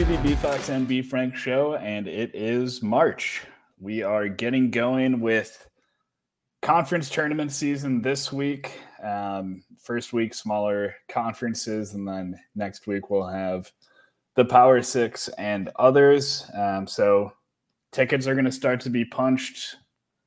to the B Fox and B Frank show, and it is March. We are getting going with conference tournament season this week. First week, smaller conferences, and then next week we'll have the Power Six and others. So tickets are going to start to be punched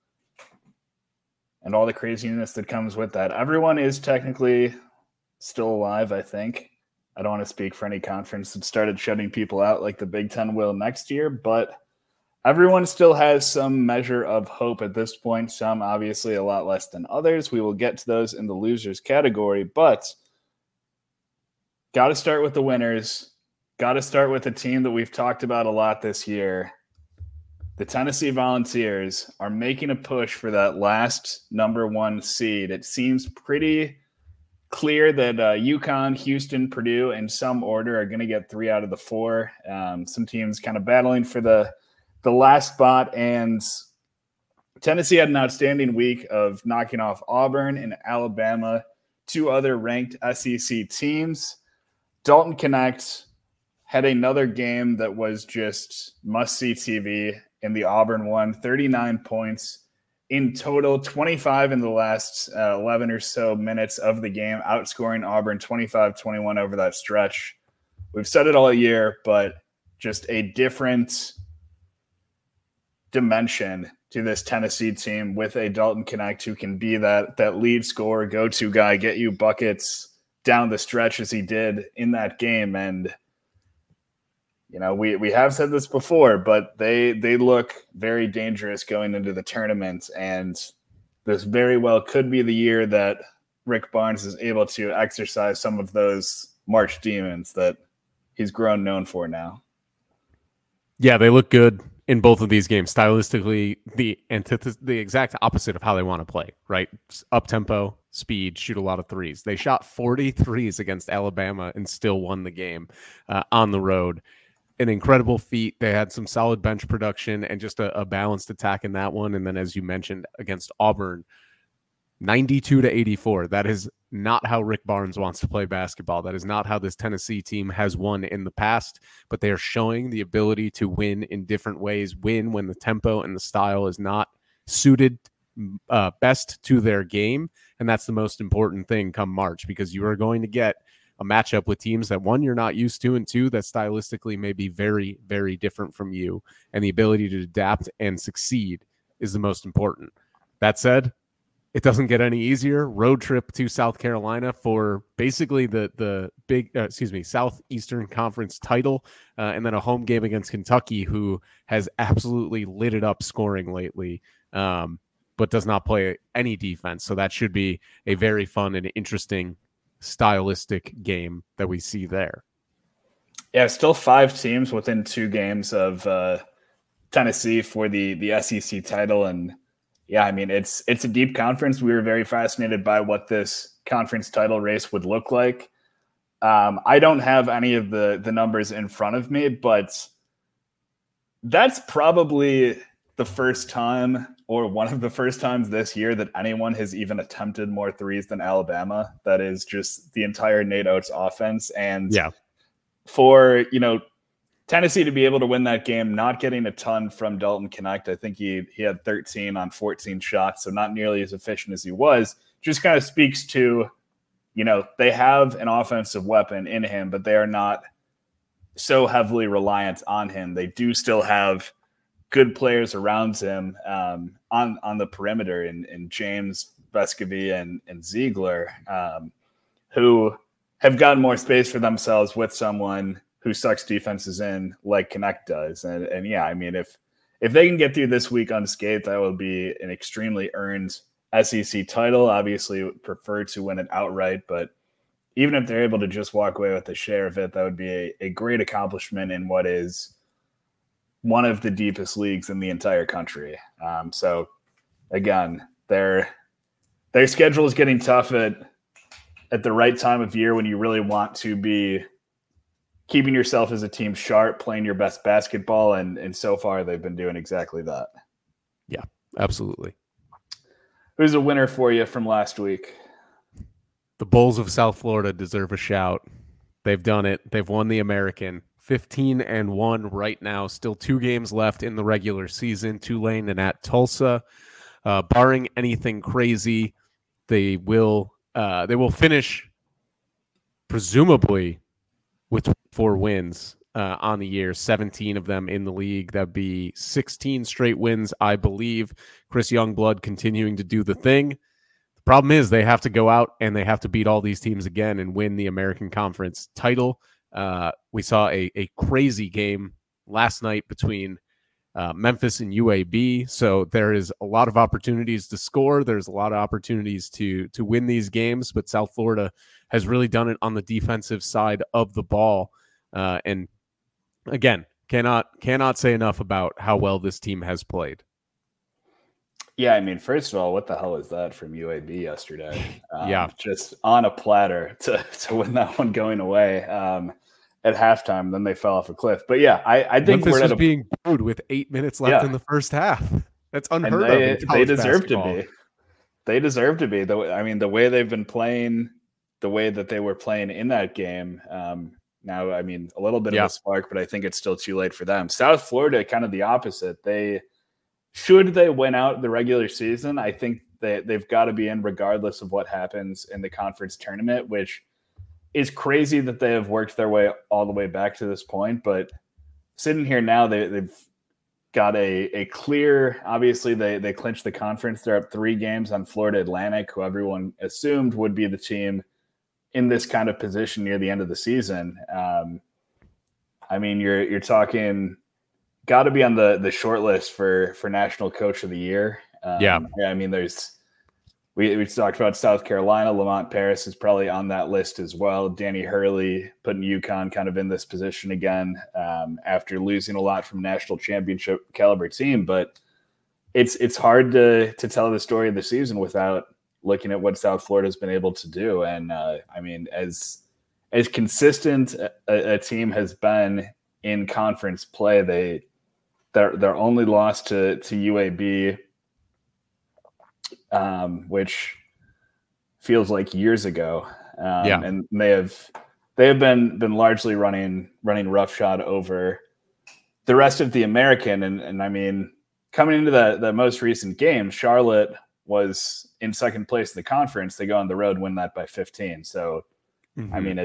and all the craziness that comes with that. Everyone is technically still alive, I think. I don't want to speak for any conference that started shutting people out like the Big Ten will next year, but everyone still has some measure of hope at this point. Some obviously a lot less than others. We will get to those in the losers category, but got to start with the winners. Got to start with a team that we've talked about a lot this year. The Tennessee Volunteers are making a push for that last number one seed. It seems pretty clear that UConn, Houston, Purdue, in some order, are going to get 3 out of the 4. Some teams kind of battling for the last spot, and Tennessee had an outstanding week of knocking off Auburn and Alabama, 2 other ranked SEC teams. Dalton Knecht had another game that was just must-see TV in the Auburn one, 39 points. In total, 25 in the last 11 or so minutes of the game, outscoring Auburn 25-21 over that stretch. We've said it all year, but just a different dimension to this Tennessee team with a Dalton Knecht who can be that lead scorer, go-to guy, get you buckets down the stretch as he did in that game. And you know, we have said this before, but they look very dangerous going into the tournament, and this very well could be the year that Rick Barnes is able to exercise some of those March demons that he's grown known for now. Yeah, they look good in both of these games. Stylistically, the exact opposite of how they want to play, right? Up-tempo, speed, shoot a lot of threes. They shot 40 threes against Alabama and still won the game on the road. An incredible feat. They had some solid bench production and just a balanced attack in that one. And then, as you mentioned, against Auburn, 92-84. That is not how Rick Barnes wants to play basketball. That is not how this Tennessee team has won in the past, but they are showing the ability to win in different ways, win when the tempo and the style is not suited best to their game. And that's the most important thing come March, because you are going to get a matchup with teams that, one, you're not used to, and 2, that stylistically may be very, very different from you. And the ability to adapt and succeed is the most important. That said, it doesn't get any easier. Road trip to South Carolina for basically the big, Southeastern Conference title, and then a home game against Kentucky, who has absolutely lit it up scoring lately, but does not play any defense. So that should be a very fun and interesting stylistic game that we see there. Yeah, still 5 teams within 2 games of Tennessee for the SEC title. And yeah, I mean, it's a deep conference. We were very fascinated by what this conference title race would look like. I don't have any of the numbers in front of me, but that's probably the first time, or one of the first times this year, that anyone has even attempted more threes than Alabama. That is just the entire Nate Oates offense. And yeah, for, Tennessee to be able to win that game, not getting a ton from Dalton Knecht. I think he had 13 on 14 shots, so not nearly as efficient as he was. Just kind of speaks to, they have an offensive weapon in him, but they are not so heavily reliant on him. They do still have good players around him on the perimeter in James, Vescovy, and Ziegler, who have gotten more space for themselves with someone who sucks defenses in like Knecht does. And yeah, I mean, if they can get through this week unscathed, that will be an extremely earned SEC title. Obviously, would prefer to win it outright, but even if they're able to just walk away with a share of it, that would be a great accomplishment in what is one of the deepest leagues in the entire country. So again, their schedule is getting tough at the right time of year when you really want to be keeping yourself as a team sharp, playing your best basketball. And so far they've been doing exactly that. Yeah, absolutely. Who's a winner for you from last week? The Bulls of South Florida deserve a shout. They've done it. They've won the American 15-1 right now. Still 2 games left in the regular season, Tulane and at Tulsa. Barring anything crazy, they will finish presumably with 4 wins on the year, 17 of them in the league. That'd be 16 straight wins, I believe. Chris Youngblood continuing to do the thing. The problem is they have to go out and they have to beat all these teams again and win the American Conference title. We saw a crazy game last night between Memphis and UAB. So there is a lot of opportunities to score. There's a lot of opportunities to win these games, but South Florida has really done it on the defensive side of the ball. And again, cannot say enough about how well this team has played. Yeah, I mean, first of all, what the hell is that from UAB yesterday? Yeah, just on a platter to win that one going away at halftime. Then they fell off a cliff. But yeah, I think Memphis was being booed with 8 minutes left in the first half. That's unheard of. They deserve to be. They deserve to be. I mean, the way they've been playing, the way that they were playing in that game. Now, I mean, a little bit of a spark, but I think it's still too late for them. South Florida, kind of the opposite. Should they win out the regular season, I think they've got to be in regardless of what happens in the conference tournament, which is crazy that they have worked their way all the way back to this point. But sitting here now, they've got a clear, obviously they clinched the conference. They're up 3 games on Florida Atlantic, who everyone assumed would be the team in this kind of position near the end of the season. I mean, you're talking got to be on the short list for National Coach of the Year. I mean, we talked about South Carolina. Lamont Paris is probably on that list as well. Danny Hurley putting UConn kind of in this position again after losing a lot from national championship caliber team. But it's hard to tell the story of the season without looking at what South Florida has been able to do. And I mean, as consistent a team has been in conference play, their only loss to UAB, which feels like years ago. And they have been largely running roughshod over the rest of the American. And I mean, coming into the most recent game, Charlotte was in second place in the conference. They go on the road, win that by 15. So, I mean,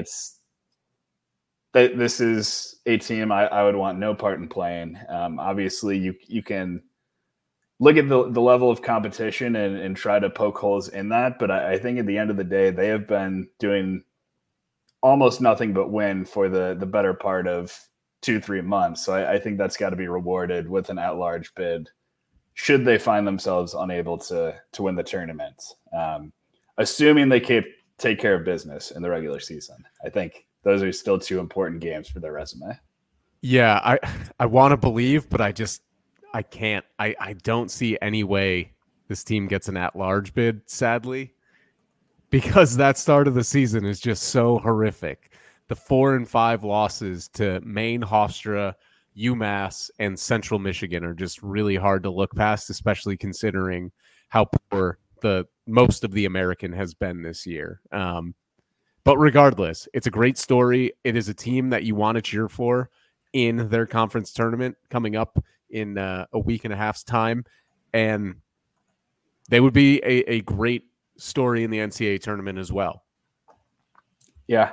this is a team I would want no part in playing. Obviously, you can look at the level of competition and try to poke holes in that. But I think at the end of the day, they have been doing almost nothing but win for the better part of 2-3 months. So I think that's got to be rewarded with an at-large bid should they find themselves unable to win the tournament. Assuming they take care of business in the regular season. I think those are still 2 important games for their resume. Yeah, I want to believe, but I can't. I don't see any way this team gets an at-large bid, sadly, because that start of the season is just so horrific. The 4-5 losses to Maine, Hofstra, UMass, and Central Michigan are just really hard to look past, especially considering how poor the most of the American has been this year. But regardless, it's a great story. It is a team that you want to cheer for in their conference tournament coming up in a week and a half's time. And they would be a great story in the NCAA tournament as well. Yeah.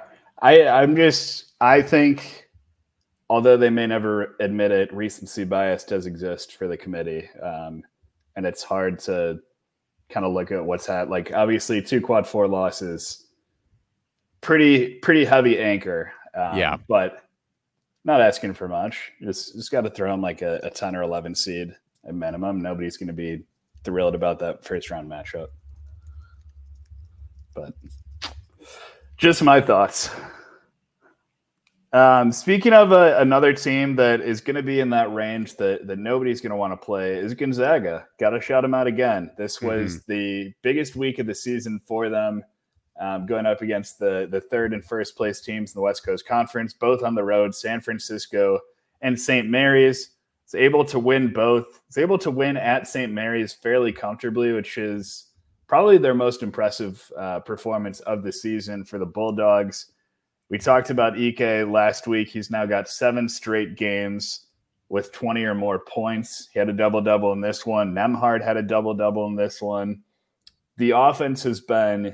I think, although they may never admit it, recency bias does exist for the committee. And it's hard to kind of look at what's like, obviously 2 quad 4 losses, pretty heavy anchor. But not asking for much. Just got to throw in like a 10 or 11 seed at minimum. Nobody's going to be thrilled about that first round matchup. But just my thoughts. Speaking of another team that is going to be in that range that nobody's going to want to play is Gonzaga. Got to shout them out again. This was the biggest week of the season for them. Going up against the third and first place teams in the West Coast Conference, both on the road, San Francisco and St. Mary's. It's able to win both. It's able to win at St. Mary's fairly comfortably, which is probably their most impressive performance of the season for the Bulldogs. We talked about Ike last week. He's now got 7 straight games with 20 or more points. He had a double-double in this one. Nembhard had a double-double in this one. The offense has been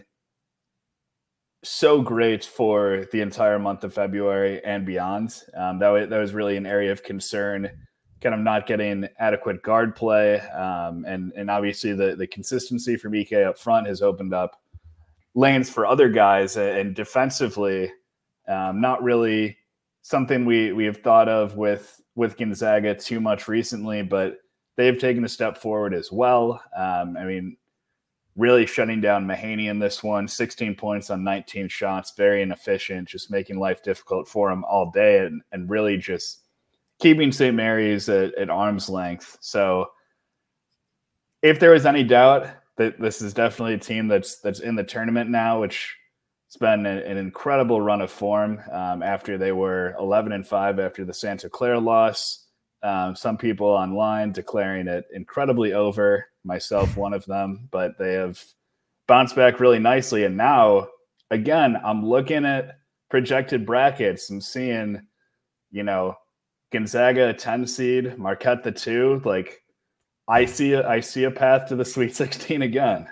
so great for the entire month of February and beyond. That was really an area of concern, kind of not getting adequate guard play. And obviously the consistency from Ike up front has opened up lanes for other guys, and defensively, not really something we have thought of with Gonzaga too much recently, but they've taken a step forward as well. Really shutting down Mahaney in this one, 16 points on 19 shots, very inefficient, just making life difficult for him all day, and really just keeping St. Mary's at arm's length. So if there was any doubt that this is definitely a team that's in the tournament now, which it's been an incredible run of form after they were 11-5 after the Santa Clara loss. Some people online declaring it incredibly over, myself one of them, but they have bounced back really nicely. And now, again, I'm looking at projected brackets. I'm seeing, Gonzaga a 10 seed, Marquette the 2. Like, I see a path to the Sweet 16 again.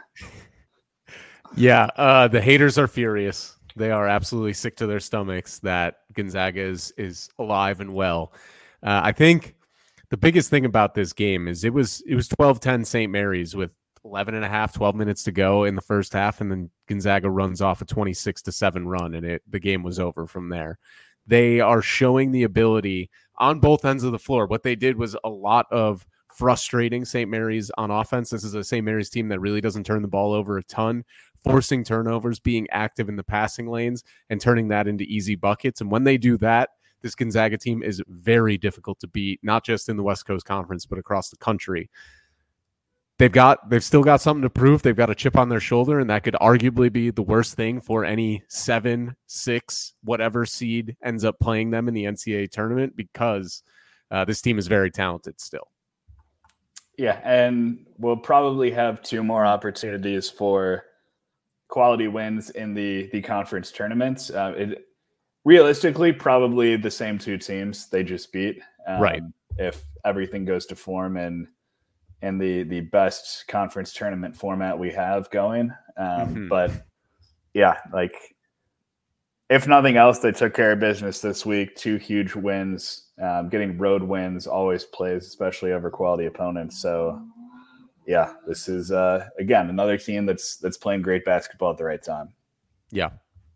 Yeah, the haters are furious. They are absolutely sick to their stomachs that Gonzaga is alive and well. I think the biggest thing about this game is it was 12-10 St. Mary's with 12 minutes to go in the first half, and then Gonzaga runs off a 26-7 run, and the game was over from there. They are showing the ability on both ends of the floor. What they did was a lot of frustrating St. Mary's on offense. This is a St. Mary's team that really doesn't turn the ball over a ton, forcing turnovers, being active in the passing lanes, and turning that into easy buckets. And when they do that, this Gonzaga team is very difficult to beat, not just in the West Coast Conference, but across the country. They've still got something to prove. They've got a chip on their shoulder, and that could arguably be the worst thing for any 7, 6, whatever seed ends up playing them in the NCAA tournament, because this team is very talented still. Yeah, and we'll probably have 2 more opportunities for quality wins in the conference tournaments. Realistically, probably the same 2 teams they just beat. Right. If everything goes to form and the best conference tournament format we have going. But yeah, like, if nothing else, they took care of business this week. 2 huge wins. Getting road wins always plays, especially over quality opponents. So yeah, this is again another team that's playing great basketball at the right time. Yeah.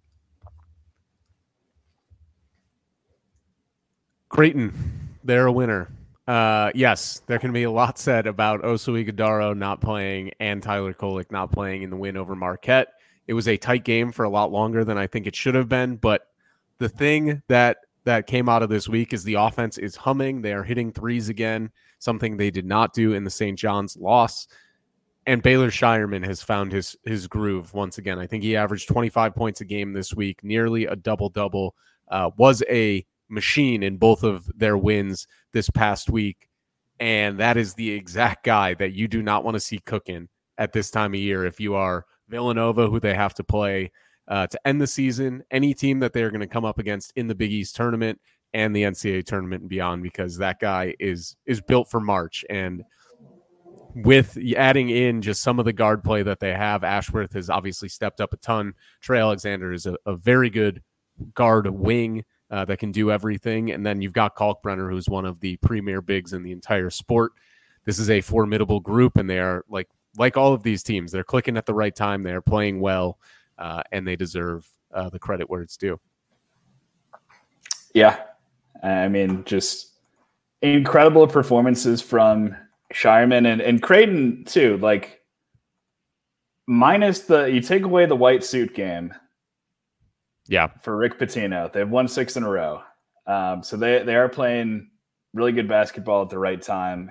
Creighton, they're a winner. Yes, there can be a lot said about Oso Ighodaro not playing and Tyler Kolek not playing in the win over Marquette. It was a tight game for a lot longer than I think it should have been, but the thing that came out of this week is the offense is humming. They are hitting threes again, something they did not do in the St. John's loss. And Baylor Scheierman has found his groove once again. I think he averaged 25 points a game this week, nearly a double-double, was a machine in both of their wins this past week. And that is the exact guy that you do not want to see cooking at this time of year. If you are Villanova, who they have to play to end the season, any team that they're going to come up against in the Big East tournament and the NCAA tournament and beyond, because that guy is built for March. And with adding in just some of the guard play that they have, Ashworth has obviously stepped up a ton. Trey Alexander is a very good guard wing that can do everything. And then you've got Kalkbrenner, who's one of the premier bigs in the entire sport. This is a formidable group, and they are like all of these teams. They're clicking at the right time. They're playing well, and they deserve the credit where it's due. Yeah. I mean, just incredible performances from Scheierman and Creighton too. Like, minus you take away the white suit game. Yeah. For Rick Pitino, they've won 6 in a row. So they are playing really good basketball at the right time.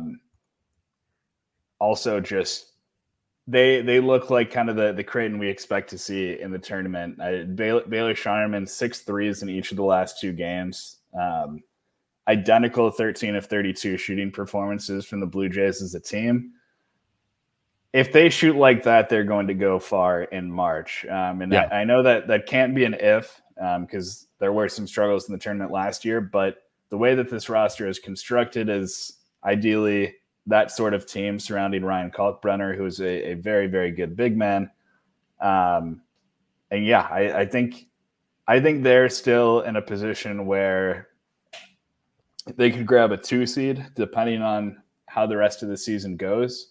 Also, just they look like kind of the Creighton we expect to see in the tournament. Baylor Scheierman 6 threes in each of the last 2 games. Identical 13 of 32 shooting performances from the Blue Jays as a team. If they shoot like that, they're going to go far in March. I know that can't be an if. because there were some struggles in the tournament last year. But the way that this roster is constructed is ideally that sort of team surrounding Ryan Kalkbrenner, who is a very, very good big man. And yeah, I think they're still in a position where they could grab a 2 seed depending on how the rest of the season goes.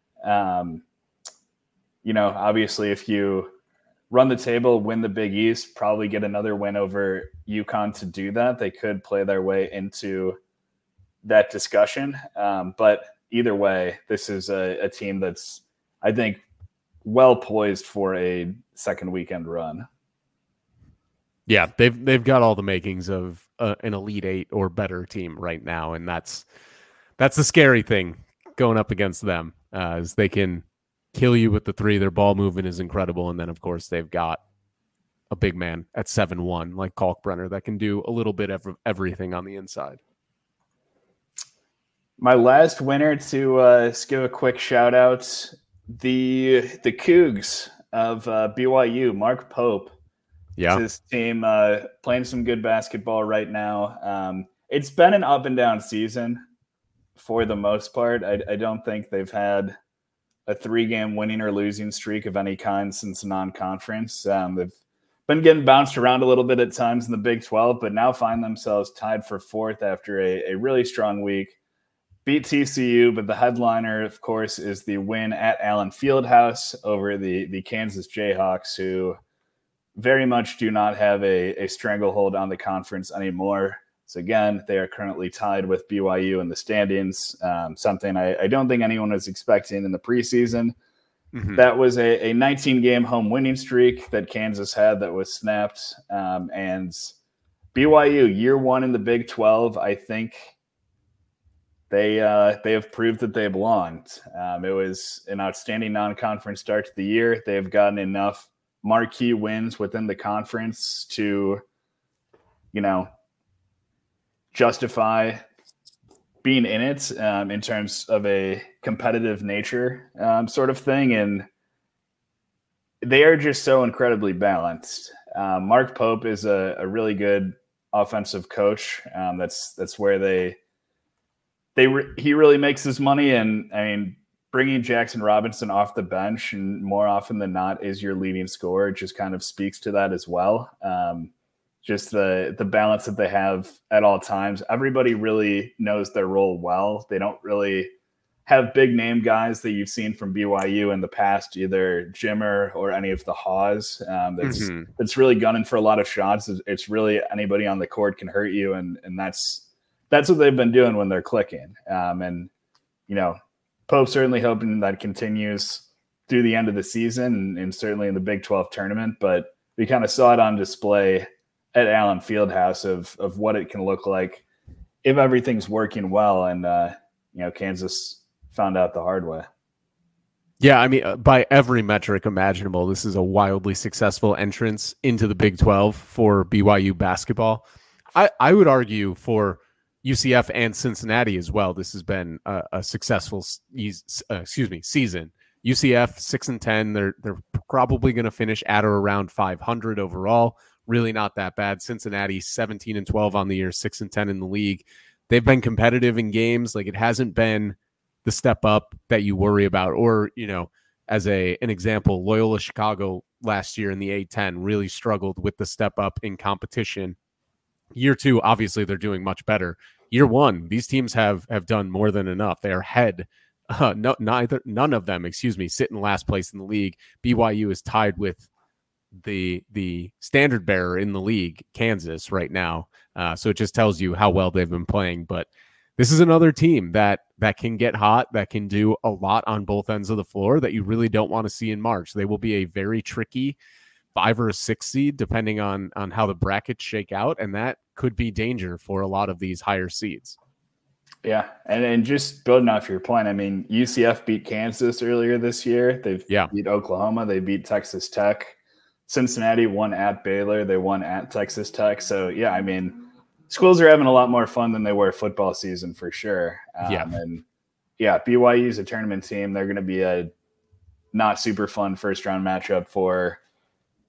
Obviously if you run the table, win the Big East, probably get another win over UConn to do that, they could play their way into that discussion. But either way, this is a team that's, I think, well poised for a second weekend run. Yeah, they've got all the makings of an Elite Eight or better team right now, and that's the scary thing going up against them, is they can kill you with the three. Their ball movement is incredible, and then of course they've got a big man at 7'1" like Kalkbrenner that can do a little bit of everything on the inside. My last winner to give a quick shout out, the Cougs of BYU, Mark Pope. Yeah, his team playing some good basketball right now. It's been an up and down season for the most part. I don't think they've had a 3-game winning or losing streak of any kind since non-conference. They've been getting bounced around a little bit at times in the Big 12, but now find themselves tied for 4th after a really strong week. Beat TCU, but the headliner, of course, is the win at Allen Fieldhouse over the Kansas Jayhawks, who very much do not have a stranglehold on the conference anymore. So again, they are currently tied with BYU in the standings, something I don't think anyone was expecting in the preseason. Mm-hmm. That was a 19-game home winning streak that Kansas had that was snapped. And BYU, year one in the Big 12, I think they have proved that they belonged. It was an outstanding non-conference start to the year. They have gotten enough marquee wins within the conference to, justify being in it in terms of a competitive nature sort of thing. And they are just so incredibly balanced. Mark Pope is a really good offensive coach. That's where he really makes his money. And I mean, bringing Jackson Robinson off the bench and more often than not is your leading scorer just kind of speaks to that as well. Just the balance that they have at all times. Everybody really knows their role well. They don't really have big name guys that you've seen from BYU in the past, either Jimmer or any of the Haws. That's really gunning for a lot of shots. It's really anybody on the court can hurt you, and that's what they've been doing when they're clicking. Pope certainly hoping that continues through the end of the season and certainly in the Big 12 tournament, but we kind of saw it on display at Allen Fieldhouse of what it can look like if everything's working well. And, Kansas found out the hard way. Yeah, I mean, by every metric imaginable, this is a wildly successful entrance into the Big 12 for BYU basketball. I would argue for UCF and Cincinnati as well. This has been a successful season. UCF 6-10. They're probably going to finish at or around 500 overall. Really not that bad. Cincinnati 17-12 on the year, 6-10 in the league. They've been competitive in games. Like, it hasn't been the step up that you worry about. Or, as an example, Loyola Chicago last year in the A-10 really struggled with the step up in competition. Year two, obviously, they're doing much better. Year one, these teams have done more than enough. They are ahead. None of them, sit in last place in the league. BYU is tied with the standard bearer in the league, Kansas, right now. So it just tells you how well they've been playing. But this is another team that can get hot, that can do a lot on both ends of the floor that you really don't want to see in March. They will be a very tricky 5 or 6 seed, depending on how the brackets shake out. And that could be danger for a lot of these higher seeds. Yeah. And just building off your point, I mean, UCF beat Kansas earlier this year. They've beat Oklahoma. They beat Texas Tech. Cincinnati won at Baylor. They won at Texas Tech. So, yeah, I mean, schools are having a lot more fun than they were football season for sure. And, BYU is a tournament team. They're going to be a not super fun first-round matchup for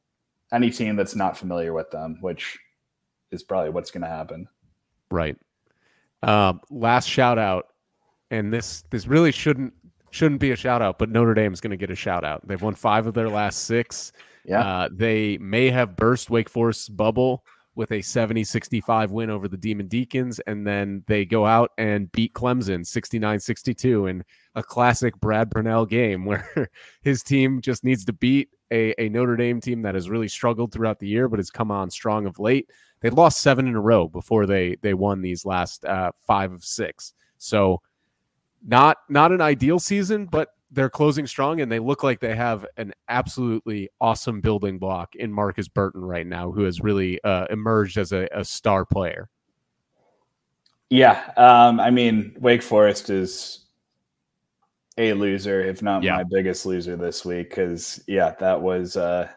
any team that's not familiar with them, which is probably what's going to happen. Right. Last shout out, and this really shouldn't be a shout out, but Notre Dame's going to get a shout out. They've won 5 of their last 6. Yeah. They may have burst Wake Forest's bubble with a 70-65 win over the Demon Deacons, and then they go out and beat Clemson 69-62 in a classic Brad Brunell game where his team just needs to beat a Notre Dame team that has really struggled throughout the year but has come on strong of late. They lost 7 in a row before they won these last 5 of 6. So not an ideal season, but they're closing strong, and they look like they have an absolutely awesome building block in Marcus Burton right now, who has really emerged as a star player. Yeah. I mean, Wake Forest is a loser, if not my biggest loser this week. Cause that was a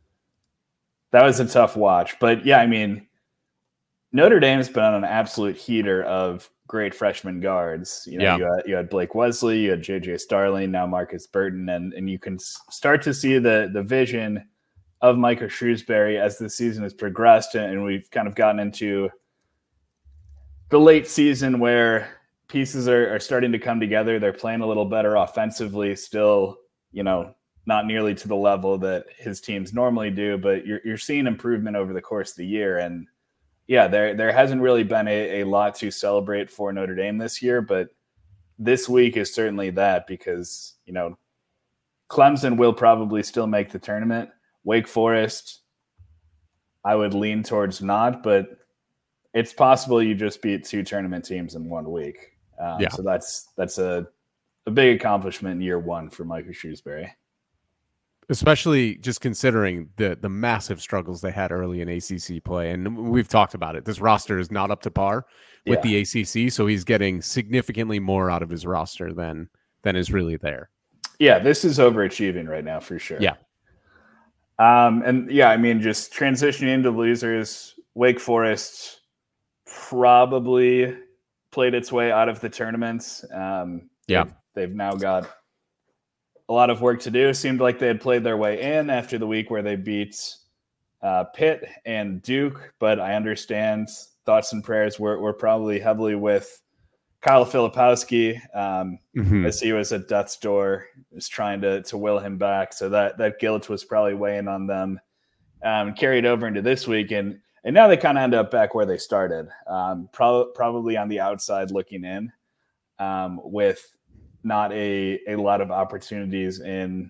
tough watch, but I mean, Notre Dame's been on an absolute heater of great freshman guards. You had Blake Wesley, you had JJ Starling, now Marcus Burton, and you can start to see the vision of Micah Shrewsbury as the season has progressed, and we've kind of gotten into the late season where pieces are starting to come together. They're playing a little better offensively, still, not nearly to the level that his teams normally do, but you're seeing improvement over the course of the year. And there hasn't really been a lot to celebrate for Notre Dame this year, but this week is certainly that, because, Clemson will probably still make the tournament. Wake Forest, I would lean towards not, but it's possible you just beat 2 tournament teams in 1 week. So that's a big accomplishment in year 1 for Micah Shrewsbury. Especially just considering the massive struggles they had early in ACC play. And we've talked about it. This roster is not up to par with the ACC, so he's getting significantly more out of his roster than is really there. Yeah, this is overachieving right now for sure. Yeah. I mean, just transitioning into losers, Wake Forest probably played its way out of the tournaments. They've now got a lot of work to do. It seemed like they had played their way in after the week where they beat Pitt and Duke, but I understand thoughts and prayers were probably heavily with Kyle Filipowski as he was at death's door, was trying to will him back. So that guilt was probably weighing on them, carried over into this week. And now they kind of end up back where they started, probably on the outside looking in, with not a lot of opportunities in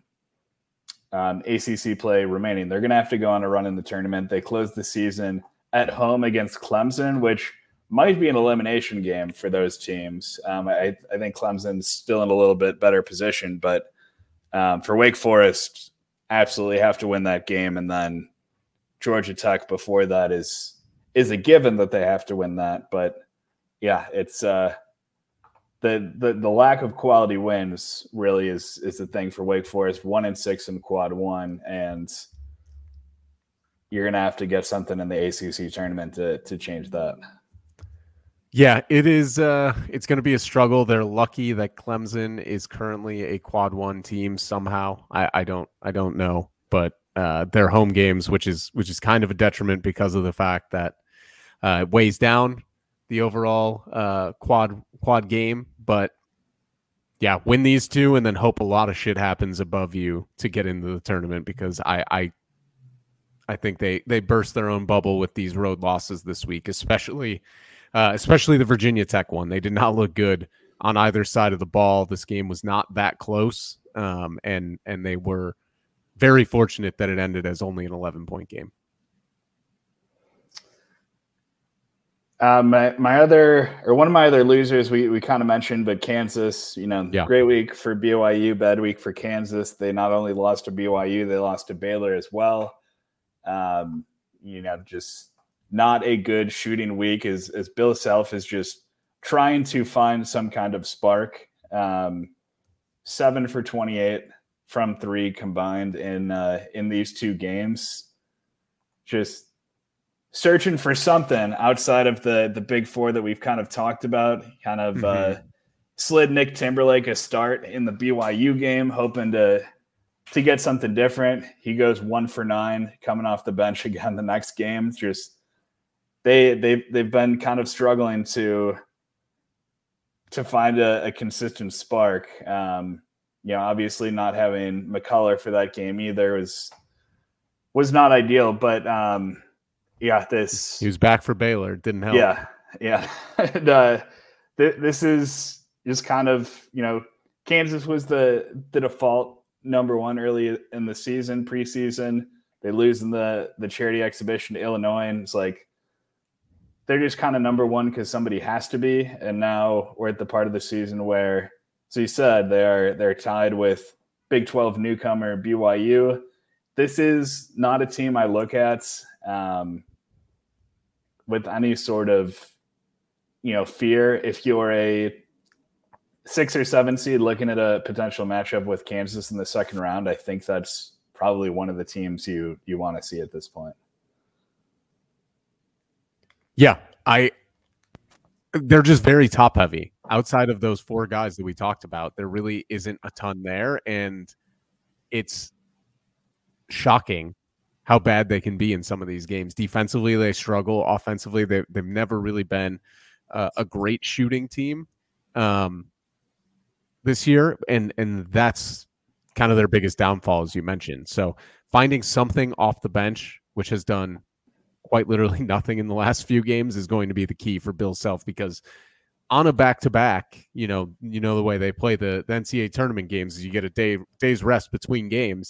ACC play remaining. They're going to have to go on a run in the tournament. They close the season at home against Clemson, which might be an elimination game for those teams. I think Clemson's still in a little bit better position, but for Wake Forest, absolutely have to win that game. And then Georgia Tech before that is a given that they have to win that. But it's the lack of quality wins really is the thing for Wake Forest. 1-6 in quad 1, and you're going to have to get something in the ACC tournament to change that. Yeah, it is. It's going to be a struggle. They're lucky that Clemson is currently a quad 1 team somehow. I don't know, but their home games, which is kind of a detriment because of the fact that it weighs down the overall quad game. But win these 2 and then hope a lot of shit happens above you to get into the tournament, because I think they burst their own bubble with these road losses this week, especially the Virginia Tech one. They did not look good on either side of the ball. This game was not that close, and they were very fortunate that it ended as only an 11-point game. One of my other losers we kind of mentioned, but Kansas, great week for BYU, bad week for Kansas. They not only lost to BYU, they lost to Baylor as well. Just not a good shooting week as Bill Self is just trying to find some kind of spark. 7 for 28 from 3 combined in these 2 games. Just searching for something outside of the big 4 that we've kind of talked about. Kind of slid Nick Timberlake a start in the BYU game, hoping to to get something different. He goes 1 for 9 coming off the bench again the next game. Just they've been kind of struggling to find a consistent spark. Obviously not having McCullough for that game either was not ideal, but he was back for Baylor. Didn't help. Yeah. And, this is just kind of, Kansas was the default number one early in the season, preseason. They lose in the charity exhibition to Illinois, and it's like they're just kind of number one because somebody has to be. And now we're at the part of the season where, as you said, they're tied with Big 12 newcomer BYU. This is not a team I look at with any sort of fear. If you're a 6 or 7 seed looking at a potential matchup with Kansas in the second round, I think that's probably one of the teams you want to see at this point. Yeah, they're just very top heavy. Outside of those 4 guys that we talked about, there really isn't a ton there, and it's shocking how bad they can be in some of these games. Defensively, they struggle. Offensively, they've never really been a great shooting team this year, and that's kind of their biggest downfall, as you mentioned. So finding something off the bench, which has done quite literally nothing in the last few games, is going to be the key for Bill Self, because on a back-to-back, the way they play the NCAA tournament games is you get a day's rest between games.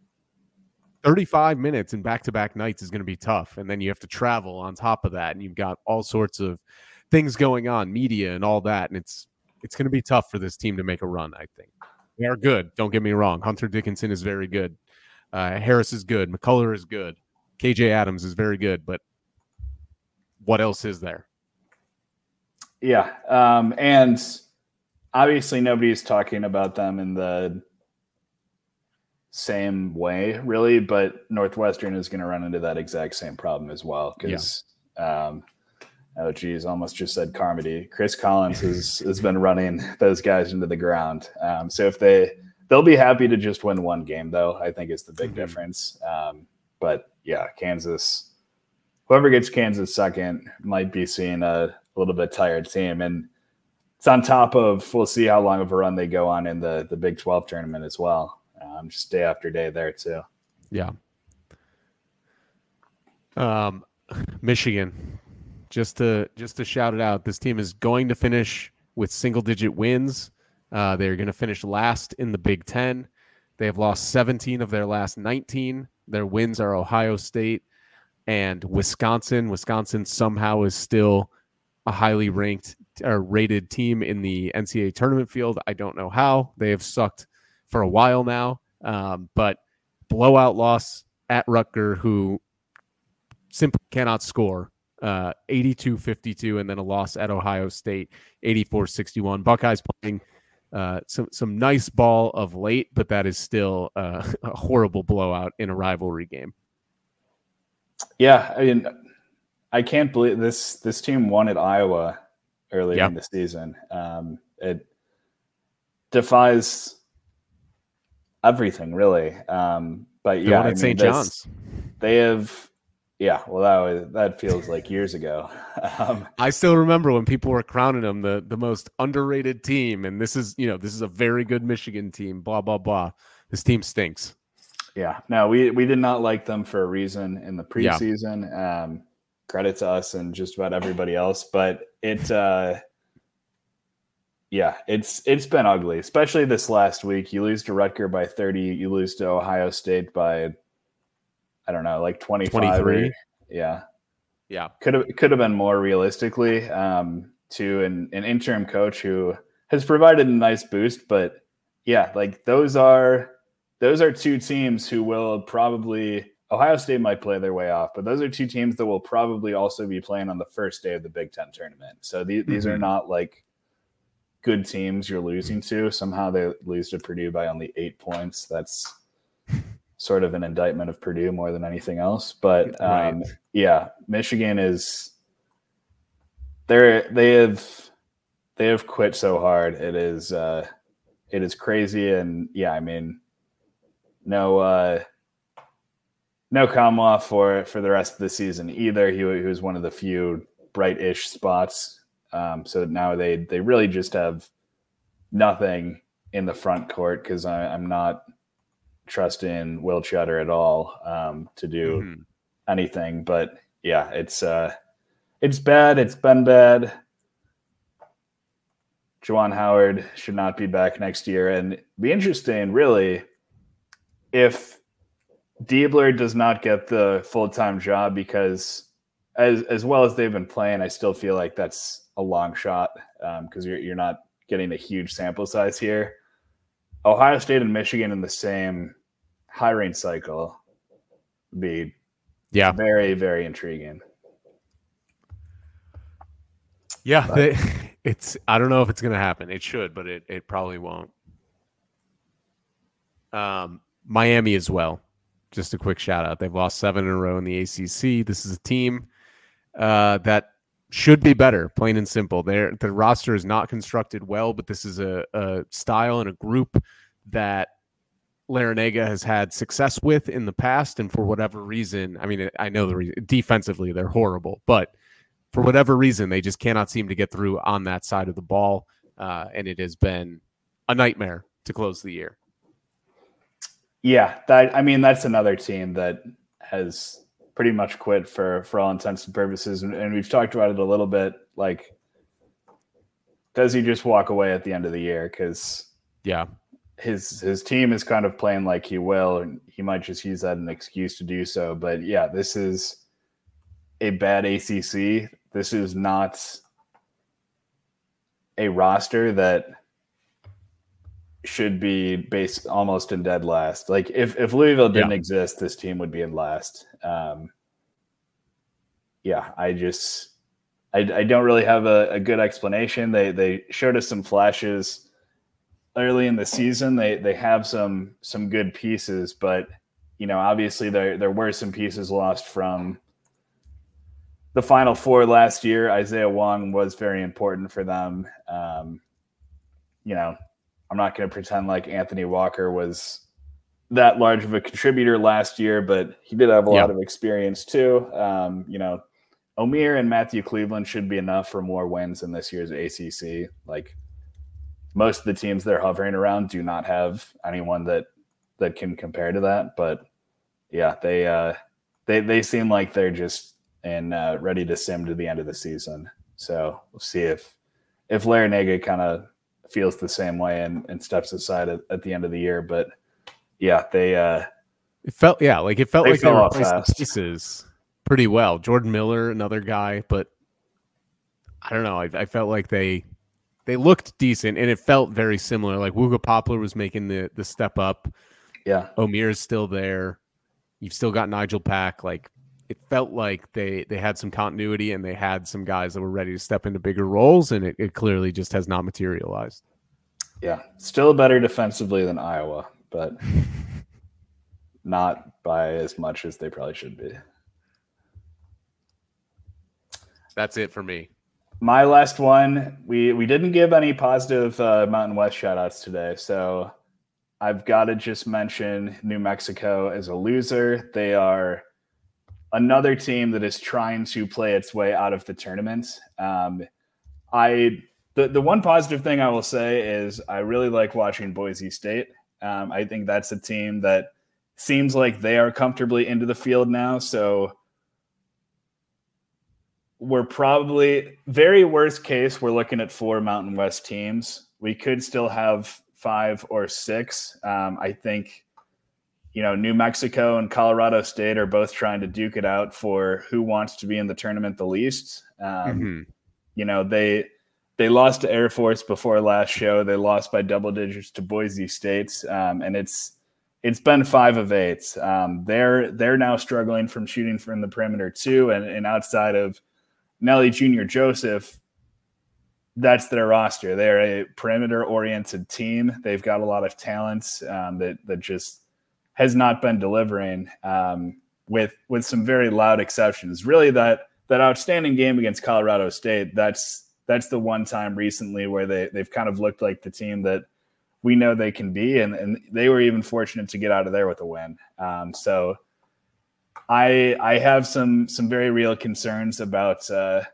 35 minutes in back-to-back nights is going to be tough, and then you have to travel on top of that, and you've got all sorts of things going on, media and all that, and it's going to be tough for this team to make a run, I think. They are good, don't get me wrong. Hunter Dickinson is very good. Harris is good. McCullough is good. KJ Adams is very good, but what else is there? Yeah, and obviously nobody's talking about them in the same way, really, but Northwestern is going to run into that exact same problem as well, because almost just said Carmody. Chris Collins has been running those guys into the ground. So if they'll be happy to just win one game, though, I think is the big difference. But yeah, Kansas, whoever gets Kansas second might be seeing a little bit tired team. And it's on top of, we'll see how long of a run they go on in the Big 12 tournament as well. Just day after day there too. Yeah. Michigan, just to shout it out, this team is going to finish with single-digit wins. They're going to finish last in the Big Ten. They have lost 17 of their last 19. Their wins are Ohio State and Wisconsin. Wisconsin somehow is still a highly ranked or rated team in the NCAA tournament field. I don't know how. They have sucked for a while now. But blowout loss at Rutgers, who simply cannot score, 82-52, and then a loss at Ohio State, 84-61. Buckeyes playing some nice ball of late, but that is still a horrible blowout in a rivalry game. Yeah, I mean, I can't believe this team won at Iowa earlier in the season. It defies everything, really. But yeah, at St. John's. They have, that feels like years ago. I still remember when people were crowning them the most underrated team, and this is a very good Michigan team. Blah blah blah. This team stinks. Yeah, no, we did not like them for a reason in the preseason. Yeah. Credit to us and just about everybody else, but it's been ugly, especially this last week. You lose to Rutgers by 30. You lose to Ohio State by, I don't know, like 25. 23. Yeah. Could have been more realistically, to an interim coach who has provided a nice boost. But yeah, like those are 2 teams who will probably, Ohio State might play their way off, but those are 2 teams that will probably also be playing on the first day of the Big Ten tournament. So these are not like good teams you're losing to. Somehow they lose to Purdue by only 8 points. That's sort of an indictment of Purdue more than anything else. But Michigan is they have quit so hard. It is crazy. And yeah, I mean, no Kamwa for the rest of the season either. He was one of the few bright-ish spots. So now they really just have nothing in the front court because I'm not trusting Will Chutter at all to do anything. But yeah, it's bad. It's been bad. Juwan Howard should not be back next year, and be interesting really if Diebler does not get the full-time job, because as well as they've been playing, I still feel like that's a long shot because you're not getting a huge sample size here. Ohio State and Michigan in the same hiring cycle would be very, very intriguing. Yeah, I don't know if it's going to happen. It should, but it probably won't. Miami as well. Just a quick shout out. They've lost 7 in a row in the ACC. This is a team that should be better, plain and simple. The roster is not constructed well, but this is a style and a group that Larrañaga has had success with in the past. And for whatever reason, I mean, I know the reason. Defensively, they're horrible, but for whatever reason, they just cannot seem to get through on that side of the ball. And it has been a nightmare to close the year. Yeah, that's another team that has pretty much quit for all intents and purposes. And we've talked about it a little bit. Like, does he just walk away at the end of the year? Because his team is kind of playing like he will, and he might just use that as an excuse to do so. But yeah, this is a bad ACC. This is not a roster that should be based almost in dead last. Like if Louisville didn't exist, this team would be in last. I don't really have a good explanation. They showed us some flashes early in the season. They have some good pieces, but obviously there were some pieces lost from the Final Four last year. Isaiah Wong was very important for them. I'm not going to pretend like Anthony Walker was that large of a contributor last year, but he did have a lot of experience too. Omier and Matthew Cleveland should be enough for more wins in this year's ACC. Like, most of the teams they're hovering around do not have anyone that can compare to that. But yeah, they seem like they're just ready to sim to the end of the season. So we'll see if Larrañaga kind of feels the same way and steps aside at the end of the year. But yeah, it felt like they were placed pieces pretty well. Jordan Miller, another guy, but I don't know. I felt like they looked decent, and it felt very similar. Like Wooga Poplar was making the step up. Yeah, Omier is still there. You've still got Nigel Pack. Like, it felt like they had some continuity, and they had some guys that were ready to step into bigger roles, and it clearly just has not materialized. Yeah, still better defensively than Iowa, but not by as much as they probably should be. That's it for me. My last one, we didn't give any positive Mountain West shout-outs today, so I've got to just mention New Mexico as a loser. They are another team that is trying to play its way out of the tournament. The one positive thing I will say is I really like watching Boise State. I think that's a team that seems like they are comfortably into the field now. So we're probably, very worst case, we're looking at 4 Mountain West teams. We could still have 5 or 6. I think, New Mexico and Colorado State are both trying to duke it out for who wants to be in the tournament the least. They lost to Air Force before last show. They lost by double digits to Boise State, and it's been 5 of 8. They're now struggling from shooting from the perimeter too, and outside of Nelly Jr. Joseph, that's their roster. They're a perimeter-oriented team. They've got a lot of talents that just has not been delivering, with some very loud exceptions. Really, that outstanding game against Colorado State, that's the one time recently where they've kind of looked like the team that we know they can be, and they were even fortunate to get out of there with a win. So I have some very real concerns about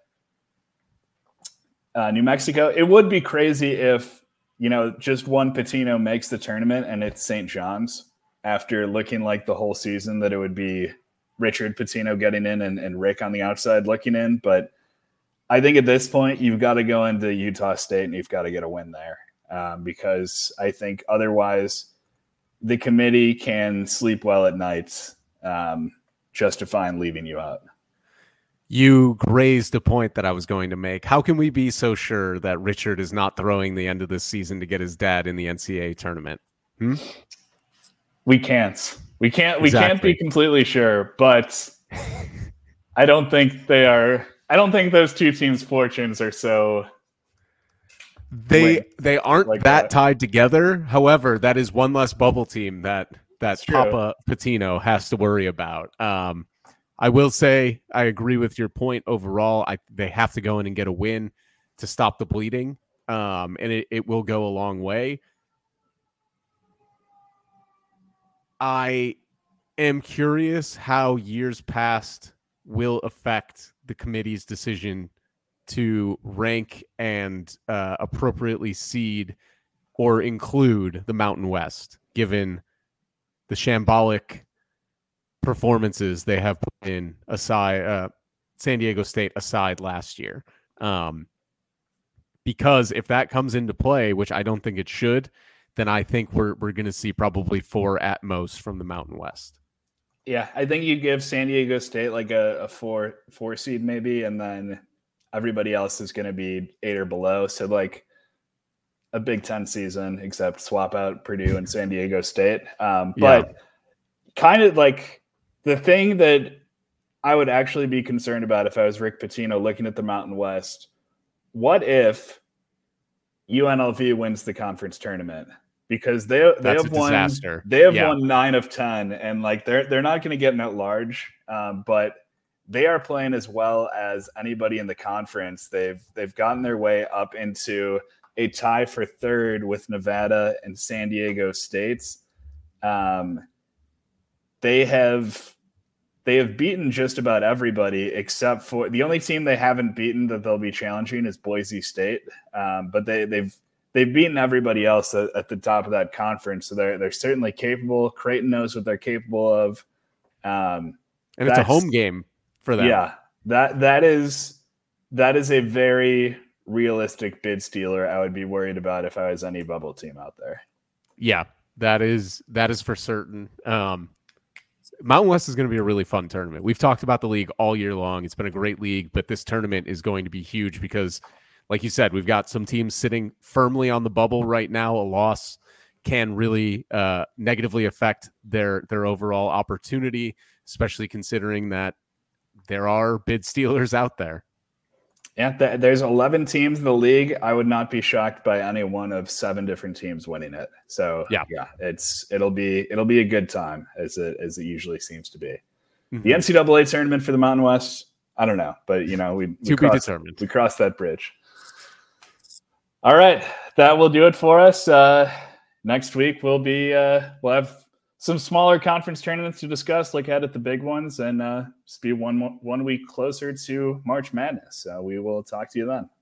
New Mexico. It would be crazy if, just one Pitino makes the tournament and it's St. John's, after looking like the whole season that it would be Richard Pitino getting in and Rick on the outside looking in. But I think at this point, you've got to go into Utah State and you've got to get a win there, because I think otherwise the committee can sleep well at night, justifying leaving you out. You grazed a point that I was going to make. How can we be so sure that Richard is not throwing the end of this season to get his dad in the NCAA tournament? We can't. We can't be completely sure, but I don't think they are. I don't think those two teams' fortunes are so. They aren't like that tied together. However, that is one less bubble team that Papa Pitino has to worry about. I will say I agree with your point overall. They have to go in and get a win to stop the bleeding, and it will go a long way. I am curious how years past will affect the committee's decision to rank and appropriately seed or include the Mountain West, given the shambolic performances they have put in aside, San Diego State aside last year. Because if that comes into play, which I don't think it should, then I think we're going to see probably 4 at most from the Mountain West. Yeah, I think you give San Diego State like a 4 seed maybe, and then everybody else is going to be 8 or below. So like a Big Ten season, except swap out Purdue and San Diego State. But kind of like the thing that I would actually be concerned about if I was Rick Pitino looking at the Mountain West, what if UNLV wins the conference tournament? Because they have won disaster. They have won 9 of 10, and like they're not going to get in at large, but they are playing as well as anybody in the conference. They've gotten their way up into a tie for 3rd with Nevada and San Diego State. They have beaten just about everybody except for the only team they haven't beaten that they'll be challenging is Boise State. But they've beaten everybody else at the top of that conference. So they're certainly capable. Creighton knows what they're capable of. And it's a home game for them. Yeah, that is a very realistic bid stealer. I would be worried about if I was any bubble team out there. Yeah, that is for certain. Mountain West is going to be a really fun tournament. We've talked about the league all year long. It's been a great league, but this tournament is going to be huge because, like you said, we've got some teams sitting firmly on the bubble right now. A loss can really negatively affect their overall opportunity, especially considering that there are bid stealers out there. Yeah, there's 11 teams in the league. I would not be shocked by any one of 7 different teams winning it. So yeah, it'll be a good time as it usually seems to be. Mm-hmm. The NCAA tournament for the Mountain West, I don't know, but we crossed that bridge. All right, that will do it for us. Next week we'll have some smaller conference tournaments to discuss, look at the big ones, and just be one week closer to March Madness. So we will talk to you then.